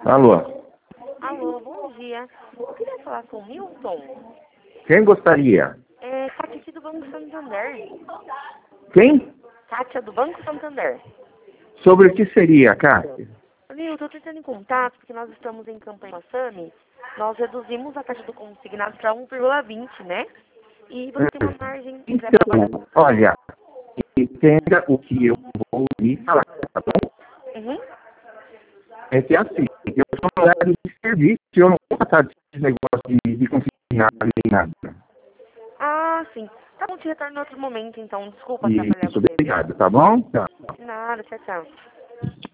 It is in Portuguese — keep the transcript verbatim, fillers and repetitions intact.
Alô? Alô, bom dia. Eu queria falar com o Milton. Quem gostaria? É Kátia aqui do Banco Santander. Quem? Kátia do Banco Santander. Sobre o que seria, Cátia? Milton, eu estou entrando em contato porque nós estamos em campanha com a Sami. Nós reduzimos a taxa do consignado para um vírgula vinte, né? E você tem uma margem que quiser trabalhar. Então, olha, entenda o que eu vou lhe falar, tá bom? Uhum. É que assim, eu sou um horário de serviço e eu não vou passar desse negócio de, de consignado nem nada. Ah, sim. Tá bom, te retorno em outro momento, então. Desculpa atrapalhar Isso, você, viu? obrigado, tá bom? Tá. Nada, tchau, tchau.